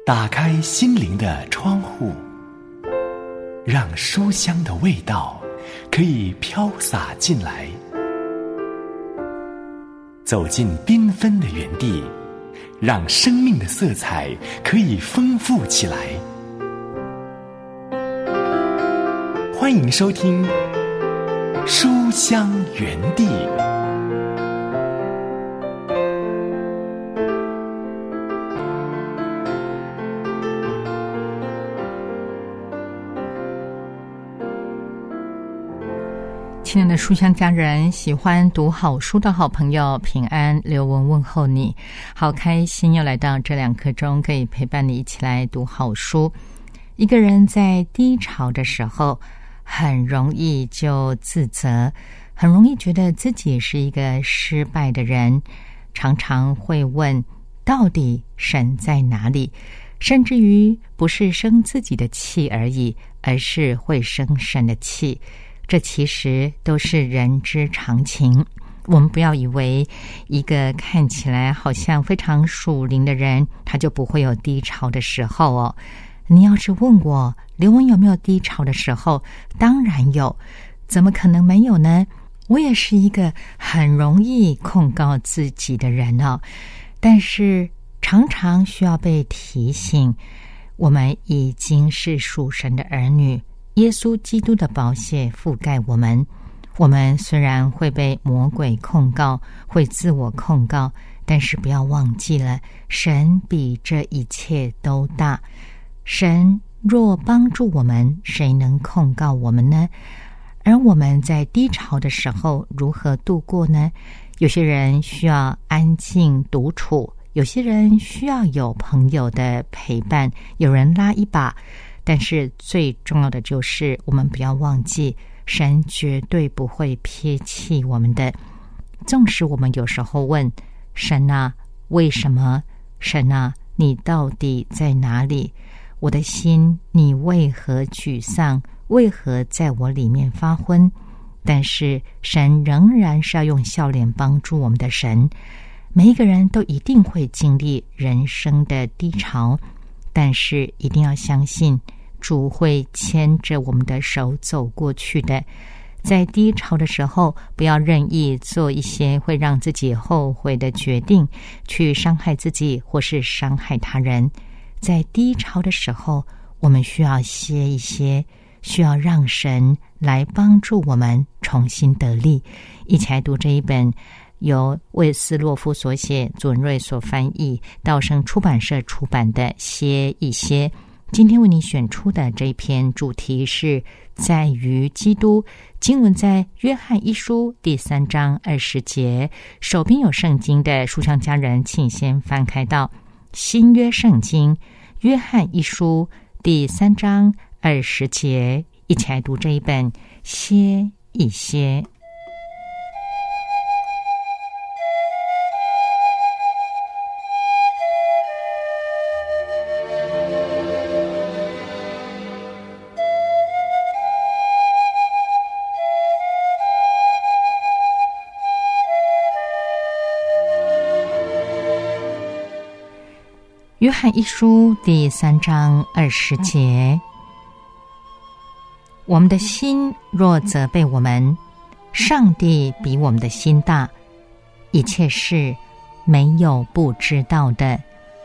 打开心灵的窗户，让书香的味道可以飘洒进来。走进缤纷的园地，让生命的色彩可以丰富起来。欢迎收听书香园地。 亲爱的书香家人，喜欢读好书的好朋友，平安，刘文问候你。好开心又来到这2刻钟，可以陪伴你一起来读好书。一个人在低潮的时候，很容易就自责，很容易觉得自己是一个失败的人，常常会问到底神在哪里，甚至于不是生自己的气而已，而是会生神的气。这其实都是人之常情。我们不要以为一个看起来好像非常属灵的人，他就不会有低潮的时候哦。你要是问我刘文有没有低潮的时候，当然有，怎么可能没有呢？我也是一个很容易控告自己的人哦，但是常常需要被提醒，我们已经是属神的儿女，耶稣基督的宝血覆盖我们。我们虽然会被魔鬼控告，会自我控告，但是不要忘记了，神比这一切都大。神若帮助我们，谁能控告我们呢？而我们在低潮的时候如何度过呢？有些人需要安静独处，有些人需要有朋友的陪伴，有人拉一把。但是最重要的就是我们不要忘记，神绝对不会撇弃我们的。纵使我们有时候问神啊，为什么？神啊，你到底在哪里？我的心，你为何沮丧？为何在我里面发昏？但是神仍然是要用笑脸帮助我们的神。每一个人都一定会经历人生的低潮，但是一定要相信主会牵着我们的手走过去的。在低潮的时候，不要任意做一些会让自己后悔的决定，去伤害自己或是伤害他人。在低潮的时候，我们需要歇一歇，需要让神来帮助我们重新得力。一起来读这一本由魏斯洛夫所写，左文瑞所翻译，道生出版社出版的《歇一歇》。今天为你选出的这一篇主题是在于基督，经文在约翰一书第3章20节。手边有圣经的书香家人，请先翻开到新约圣经约翰一书第3章20节，一起来读这一本歇一歇。约翰一书第3章20节，我们的心若责备我们，上帝比我们的心大，一切事没有不知道的。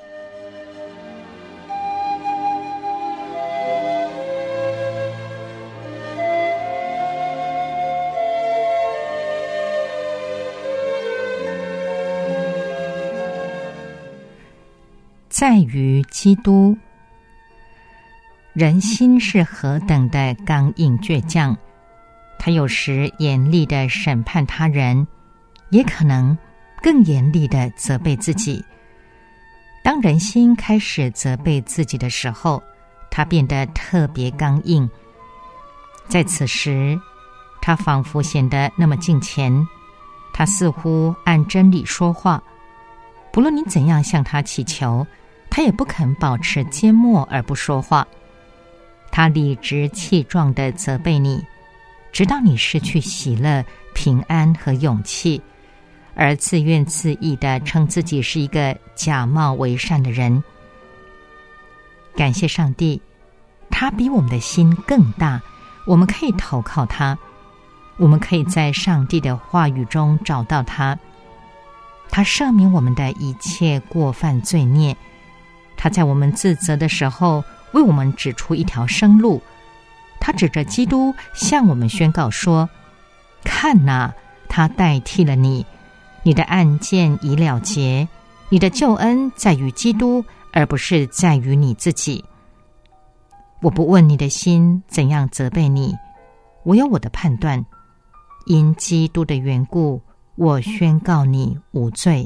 在于基督，人心是何等的刚硬倔强，他有时严厉地审判他人，也可能更严厉地责备自己。当人心开始责备自己的时候，他变得特别刚硬。在此时，他仿佛显得那么敬虔，他似乎按真理说话，不论你怎样向他祈求，他也不肯保持缄默而不说话。他理直气壮地责备你，直到你失去喜乐、平安和勇气，而自怨自艾地称自己是一个假冒为善的人。 感谢上帝，他比我们的心更大，我们可以投靠他，我们可以在上帝的话语中找到他。他赦免我们的一切过犯罪孽，他在我们自责的时候为我们指出一条生路。他指着基督向我们宣告说，看哪，他代替了你，你的案件已了结，你的救恩在于基督，而不是在于你自己。我不问你的心怎样责备你，我有我的判断，因基督的缘故，我宣告你无罪。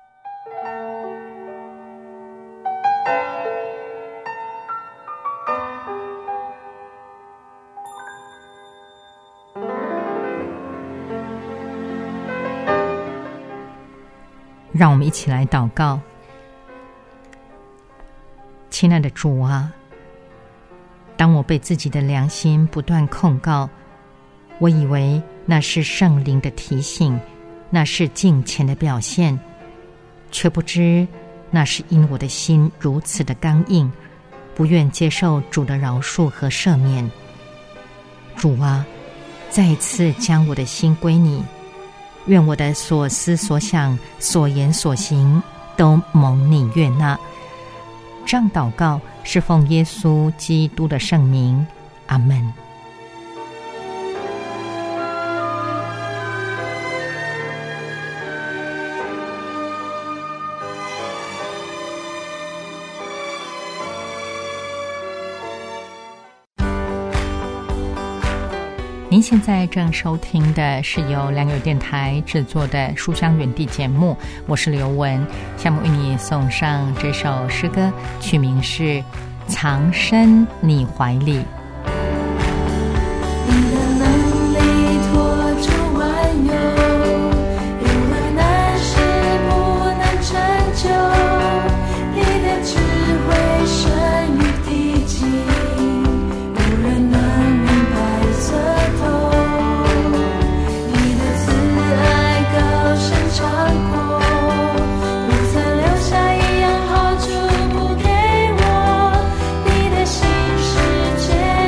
让我们一起来祷告。亲爱的主啊，当我被自己的良心不断控告，我以为那是圣灵的提醒，那是敬虔的表现，却不知那是因我的心如此的刚硬，不愿接受主的饶恕和赦免。主啊，再一次将我的心归你，愿我的所思所想所言所行都蒙你悦纳。这样祷告是奉耶稣基督的圣名，阿们。您现在正收听的是由良友电台制作的《书香园地》节目，我是刘雯，下面为你送上这首诗歌，曲名是《藏身你怀里》。 留下一样好处不给我，你的心世界。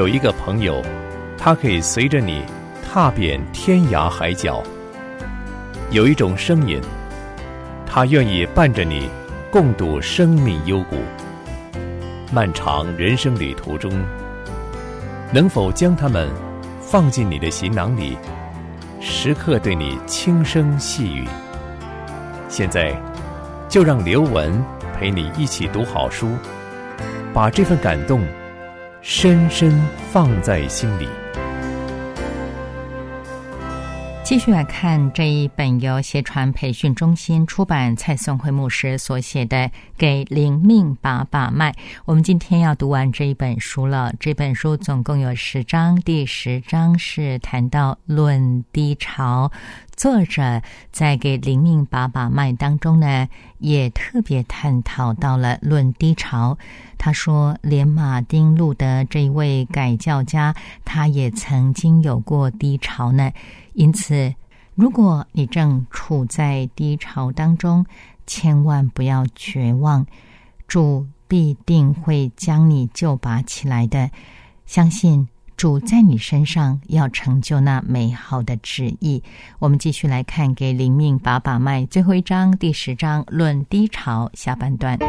有一个朋友，他可以随着你踏遍天涯海角。有一种声音，他愿意伴着你共度生命幽谷。漫长人生旅途中，能否将它们放进你的行囊里，时刻对你轻声细语？现在就让刘文陪你一起读好书，把这份感动深深放在心里。 继续来看这一本由协传培训中心出版，蔡颂慧牧师所写的《给灵命把把脉》。我们今天要读完这一本书了。这本书总共有10章，第10章是谈到论低潮。作者在《给灵命把把脉》当中呢，也特别探讨到了论低潮。他说，连马丁路德这一位改教家，他也曾经有过低潮呢。因此，如果你正处在低潮当中，千万不要绝望，主必定会将你救拔起来的。相信主在你身上要成就那美好的旨意。我们继续来看《给灵命把把脉》最后一章，第10章论低潮下半段。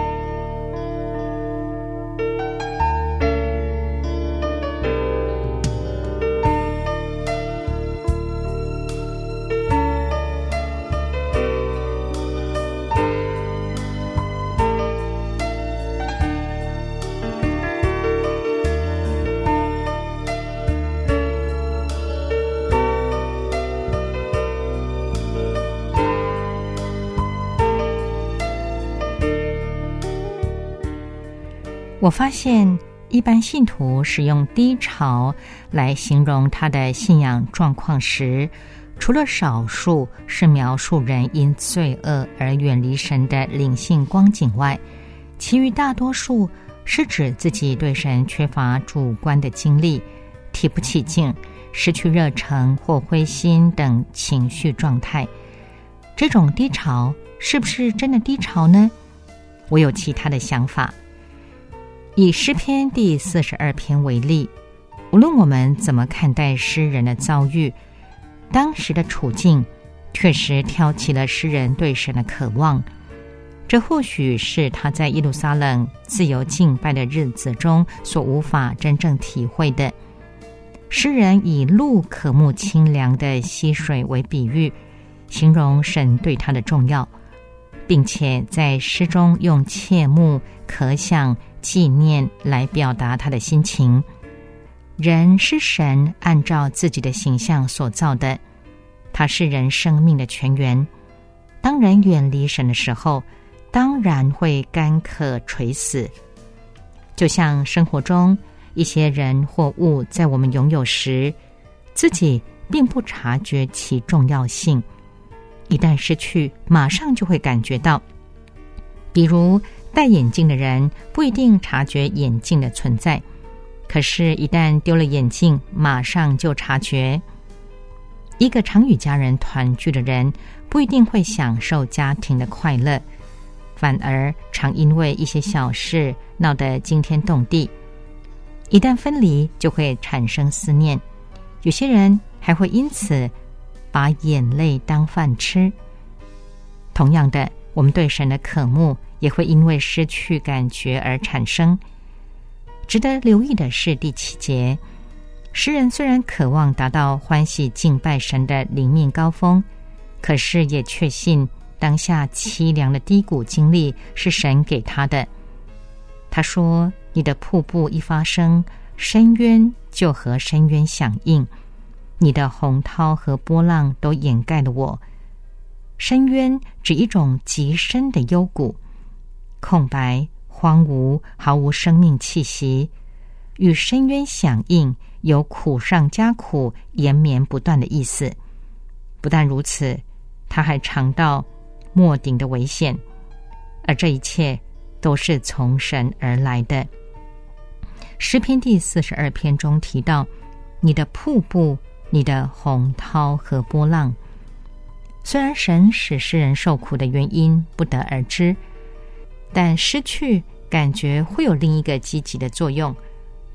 我发现一般信徒使用低潮来形容他的信仰状况时，除了少数是描述人因罪恶而远离神的灵性光景外，其余大多数是指自己对神缺乏主观的经历，提不起劲，失去热忱或灰心等情绪状态。这种低潮是不是真的低潮呢？我有其他的想法。以诗篇第42篇为例，无论我们怎么看待诗人的遭遇，当时的处境确实挑起了诗人对神的渴望。这或许是他在耶路撒冷自由敬拜的日子中所无法真正体会的。诗人以鹿渴慕清凉的溪水为比喻，形容神对他的重要，并且在诗中用切慕、可想、纪念来表达他的心情。人是神按照自己的形象所造的，他是人生命的泉源。当人远离神的时候，当然会干渴垂死。就像生活中一些人或物在我们拥有时，自己并不察觉其重要性，一旦失去，马上就会感觉到。比如戴眼镜的人不一定察觉眼镜的存在，可是一旦丢了眼镜，马上就察觉。一个常与家人团聚的人不一定会享受家庭的快乐，反而常因为一些小事闹得惊天动地。一旦分离，就会产生思念，有些人还会因此把眼泪当饭吃。同样的，我们对神的渴慕也会因为失去感觉而产生。值得留意的是第7节，诗人虽然渴望达到欢喜敬拜神的灵命高峰，可是也确信当下凄凉的低谷经历是神给他的。他说，你的瀑布一发生，深渊就和深渊响应，你的洪涛和波浪都掩盖了我。深渊指一种极深的幽谷，空白、荒芜，毫无生命气息，与深渊响应，有苦上加苦，延绵不断的意思。不但如此，他还尝到没顶的危险，而这一切都是从神而来的。诗篇第42篇中提到，你的瀑布，你的洪涛和波浪。虽然神使诗人受苦的原因不得而知，但失去感觉会有另一个积极的作用，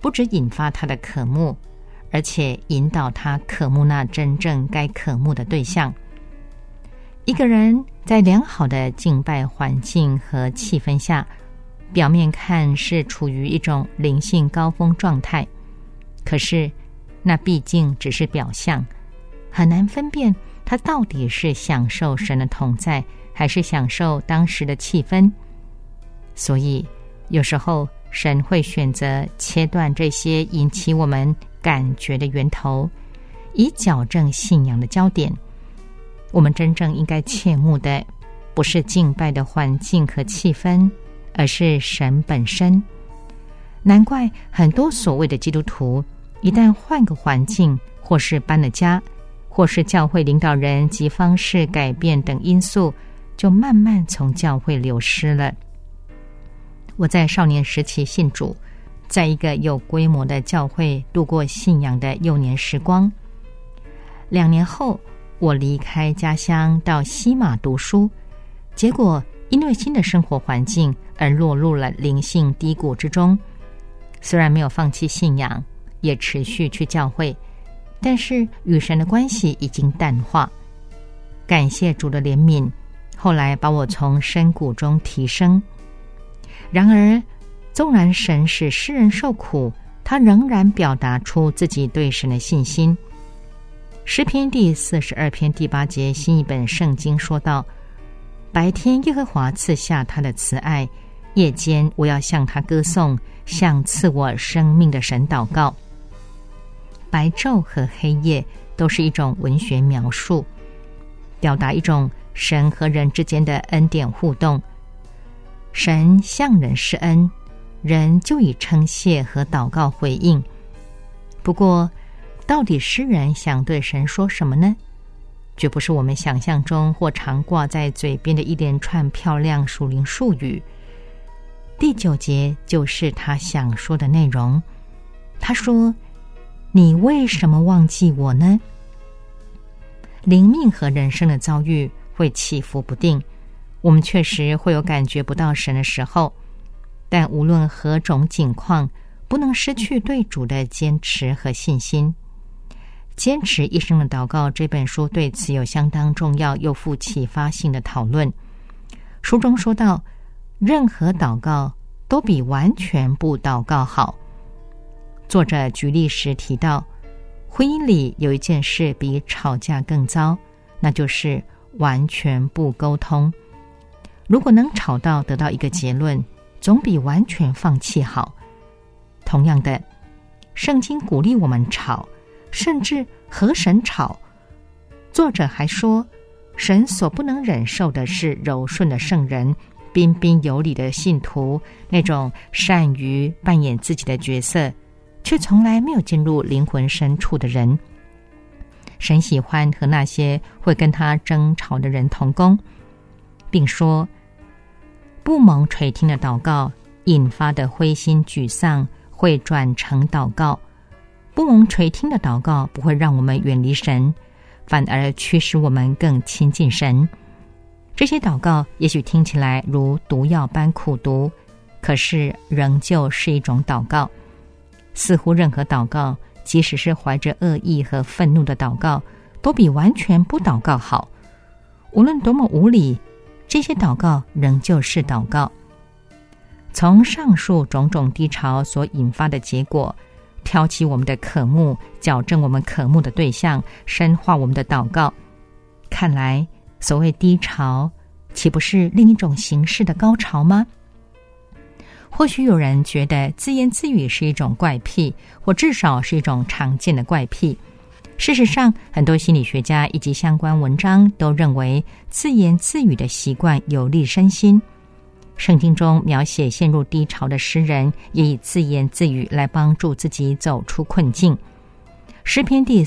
不只引发他的渴慕，而且引导他渴慕那真正该渴慕的对象。一个人在良好的敬拜环境和气氛下，表面看是处于一种灵性高峰状态，可是那毕竟只是表象，很难分辨他到底是享受神的同在，还是享受当时的气氛。所以有时候神会选择切断这些引起我们感觉的源头，以矫正信仰的焦点。我们真正应该切慕的不是敬拜的环境和气氛，而是神本身。难怪很多所谓的基督徒一旦换个环境，或是搬了家，或是教会领导人及方式改变等因素，就慢慢从教会流失了。我在少年时期信主，在一个有规模的教会度过信仰的幼年时光。2年后，我离开家乡到西马读书，结果因为新的生活环境而落入了灵性低谷之中。虽然没有放弃信仰，也持续去教会，但是与神的关系已经淡化。感谢主的怜悯，后来把我从深谷中提升。然而，纵然神使诗人受苦，他仍然表达出自己对神的信心。诗篇第42篇第8节新译本圣经说道：白天耶和华赐下他的慈爱，夜间我要向他歌颂，向赐我生命的神祷告。白昼和黑夜都是一种文学描述，表达一种神和人之间的恩典互动。神向人施恩，人就以称谢和祷告回应。不过到底诗人想对神说什么呢？绝不是我们想象中或常挂在嘴边的一连串漂亮属灵术语。第9节就是他想说的内容。他说：你为什么忘记我呢？灵命和人生的遭遇会起伏不定，我们确实会有感觉不到神的时候，但无论何种境况，不能失去对主的坚持和信心。坚持一生的祷告这本书对此有相当重要又富启发性的讨论。书中说到，任何祷告都比完全不祷告好。作者举例时提到，婚姻里有一件事比吵架更糟，那就是完全不沟通。如果能吵到得到一个结论，总比完全放弃好。同样的，圣经鼓励我们吵，甚至和神吵。作者还说，神所不能忍受的是柔顺的圣人，彬彬有礼的信徒，那种善于扮演自己的角色，却从来没有进入灵魂深处的人。神喜欢和那些会跟他争吵的人同工，并说，不蒙垂听的祷告引发的灰心沮丧会转成祷告。不蒙垂听的祷告不会让我们远离神，反而驱使我们更亲近神。这些祷告也许听起来如毒药般苦毒，可是仍旧是一种祷告。似乎任何祷告，即使是怀着恶意和愤怒的祷告，都比完全不祷告好。无论多么无理，这些祷告仍旧是祷告。从上述种种低潮所引发的结果，挑起我们的渴慕，矫正我们渴慕的对象，深化我们的祷告。看来所谓低潮，岂不是另一种形式的高潮吗？或许有人觉得自言自语是一种怪癖，或至少是一种常见的怪癖。事实上，很多心理学家以及相关文章都认为自言自语的习惯有利身心。圣经中描写陷入低潮的诗人，也以自言自语来帮助自己走出困境。诗篇第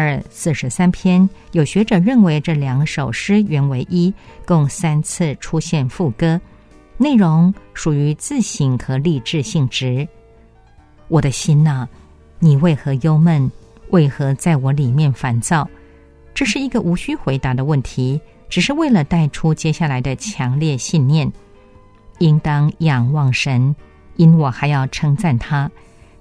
42、43篇，有学者认为这2首诗原为一，共3次出现副歌，内容属于自省和励志性质。我的心哪，你为何忧闷？为何在我里面烦躁？这是一个无需回答的问题，只是为了带出接下来的强烈信念。应当仰望神，因我还要称赞他，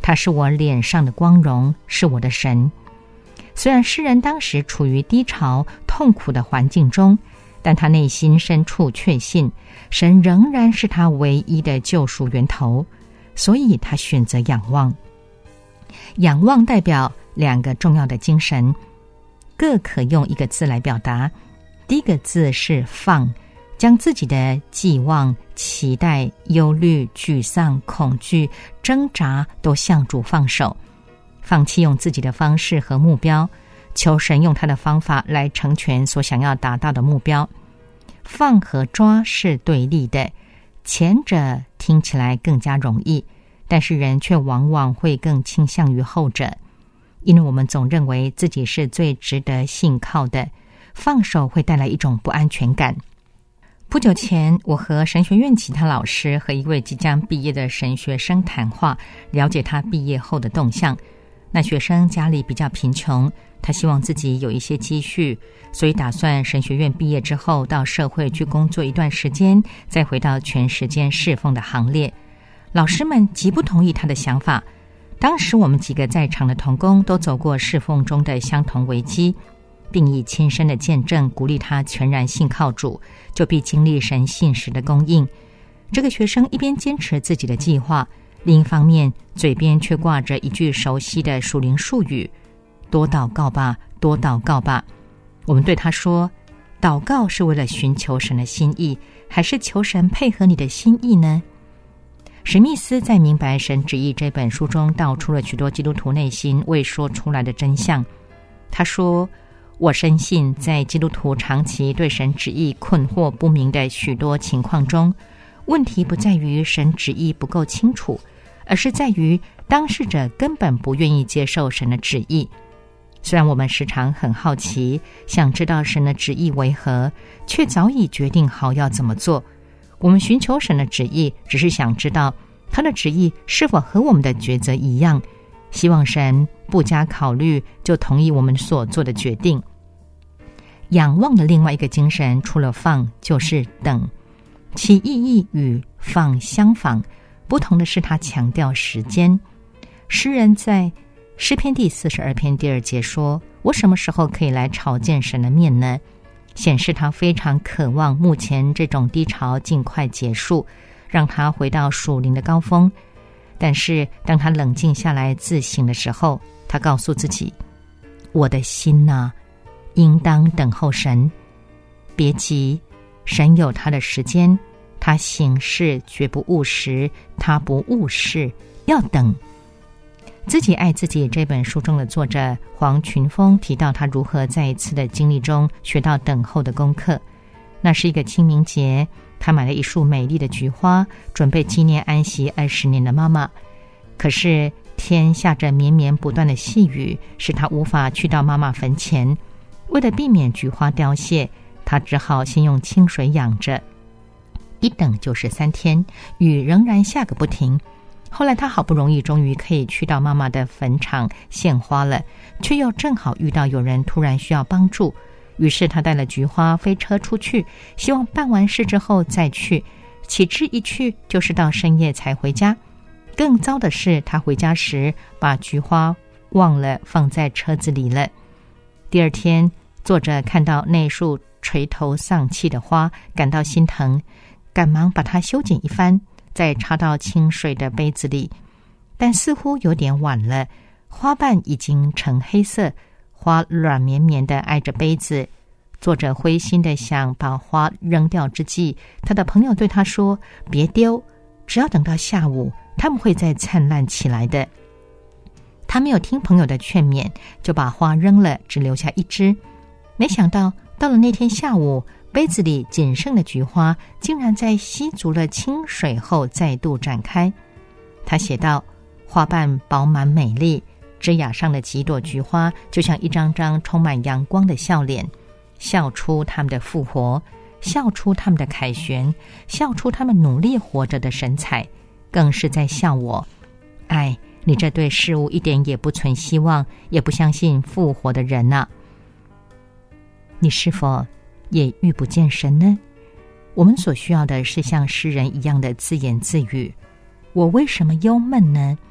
他是我脸上的光荣，是我的神。虽然诗人当时处于低潮痛苦的环境中，但他内心深处确信神仍然是他唯一的救赎源头，所以他选择仰望。仰望代表2个重要的精神，各可用一个字来表达。第一个字是放，将自己的寄望、期待、忧虑、沮丧、恐惧、挣扎都向主放手，放弃用自己的方式和目标，求神用他的方法来成全所想要达到的目标。放和抓是对立的，前者听起来更加容易，但是人却往往会更倾向于后者，因为我们总认为自己是最值得信靠的，放手会带来一种不安全感。不久前，我和神学院其他老师和一位即将毕业的神学生谈话，了解他毕业后的动向。那学生家里比较贫穷，他希望自己有一些积蓄，所以打算神学院毕业之后到社会去工作一段时间，再回到全时间侍奉的行列。老师们极不同意他的想法。当时我们几个在场的同工都走过侍奉中的相同危机，并以亲身的见证鼓励他全然信靠主，就必经历神信实的供应。这个学生一边坚持自己的计划，另一方面嘴边却挂着一句熟悉的属灵术语：多祷告吧，多祷告吧。我们对他说，祷告是为了寻求神的心意，还是求神配合你的心意呢？史密斯在《明白神旨意》这本书中道出了许多基督徒内心未说出来的真相。他说，我深信在基督徒长期对神旨意困惑不明的许多情况中，问题不在于神旨意不够清楚，而是在于当事者根本不愿意接受神的旨意。虽然我们时常很好奇，想知道神的旨意为何，却早已决定好要怎么做。我们寻求神的旨意，只是想知道他的旨意是否和我们的抉择一样，希望神不加考虑就同意我们所做的决定。仰望的另外一个精神，除了放就是等，其意义与放相仿，不同的是他强调时间。诗人在诗篇第42篇第2节说，我什么时候可以来朝见神的面呢？显示他非常渴望目前这种低潮尽快结束，让他回到属灵的高峰。但是当他冷静下来自省的时候，他告诉自己，我的心啊，应当等候神，别急，神有他的时间，他行事绝不误时，他不误事，要等。自己爱自己这本书中的作者黄群峰提到，他如何在一次的经历中学到等候的功课。那是一个清明节，他买了一束美丽的菊花，准备纪念安息20年的妈妈。可是天下着绵绵不断的细雨，使他无法去到妈妈坟前。为了避免菊花凋谢，他只好先用清水养着。一等就是3天，雨仍然下个不停。后来他好不容易终于可以去到妈妈的坟场献花了，却又正好遇到有人突然需要帮助，于是他带了菊花飞车出去，希望办完事之后再去。岂知一去就是到深夜才回家。更糟的是，他回家时把菊花忘了放在车子里了。第2天，作者看到那束垂头丧气的花，感到心疼，赶忙把它修剪一番，再插到清水的杯子里，但似乎有点晚了，花瓣已经呈黑色，花软绵绵地挨着杯子。作者灰心地想把花扔掉之际，他的朋友对他说，别丢，只要等到下午，他们会再灿烂起来的。他没有听朋友的劝勉，就把花扔了，只留下1支。没想到到了那天下午，杯子里仅剩的菊花竟然在吸足了清水后再度展开。他写道，花瓣饱满美丽，枝桠上的几朵菊花就像一张张充满阳光的笑脸，笑出他们的复活，笑出他们的凯旋，笑出他们努力活着的神采，更是在笑我，哎，你这对事物一点也不存希望，也不相信复活的人啊。你是否也遇不见神呢？我们所需要的是像诗人一样的自言自语，我为什么忧闷呢？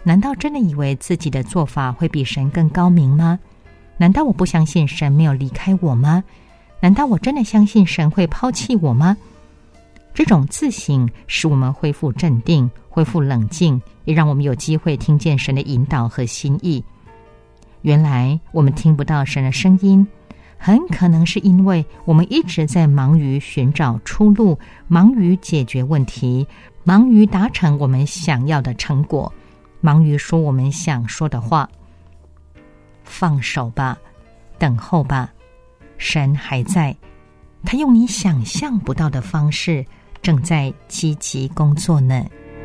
难道真的以为自己的做法会比神更高明吗？难道我不相信神没有离开我吗？难道我真的相信神会抛弃我吗？这种自省使我们恢复镇定，恢复冷静，也让我们有机会听见神的引导和心意。原来我们听不到神的声音，很可能是因为我们一直在忙于寻找出路，忙于解决问题，忙于达成我们想要的成果，忙于说我们想说的话。放手吧，等候吧，神还在，他用你想象不到的方式正在积极工作呢。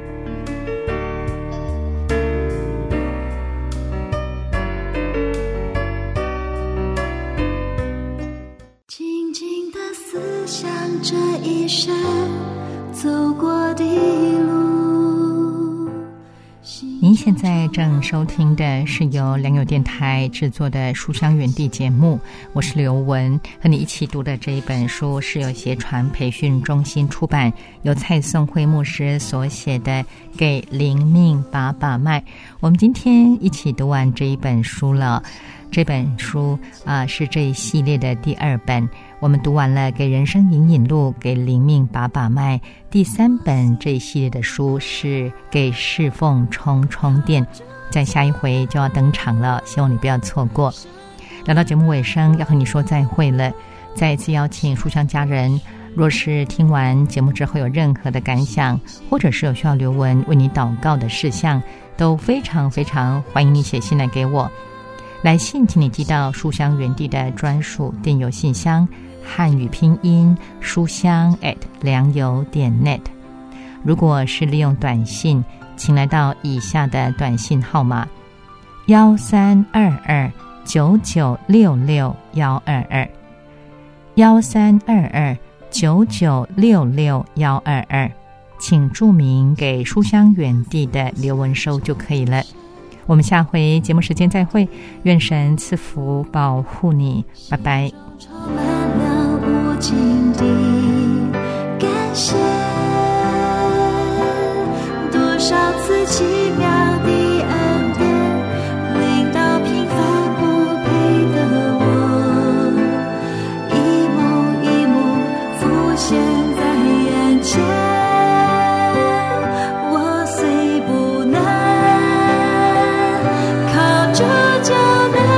静静地思想这一生走过的路。 您现在正收听的是由良友电台制作的书香园地节目，我是刘文，和你一起读的这一本书是由协传培训中心出版，由蔡颂慧牧师所写的《给灵命把把脉》。我们今天一起读完这一本书了，这本书是这一系列的第2本。我们读完了《给人生引引路》，给灵命把把脉。第3本这一系列的书是《给侍奉充充电》，在下一回就要登场了，希望你不要错过。来到节目尾声，要和你说再会了。再一次邀请书香家人，若是听完节目之后有任何的感想，或者是有需要刘文为你祷告的事项，都非常非常欢迎你写信来给我。来信请你寄到书香园地的专属电邮信箱，汉语拼音书香良友.net。 如果是利用短信，请来到以下的短信号码132299662122 132299662122，请注明给书香园地的刘文收就可以了。我们下回节目时间再会，愿神赐福保护你，拜拜。 充满了无尽的感谢，多少次奇妙的恩典临到平凡不配的我，一幕一幕浮现在眼前，我虽不能靠着救能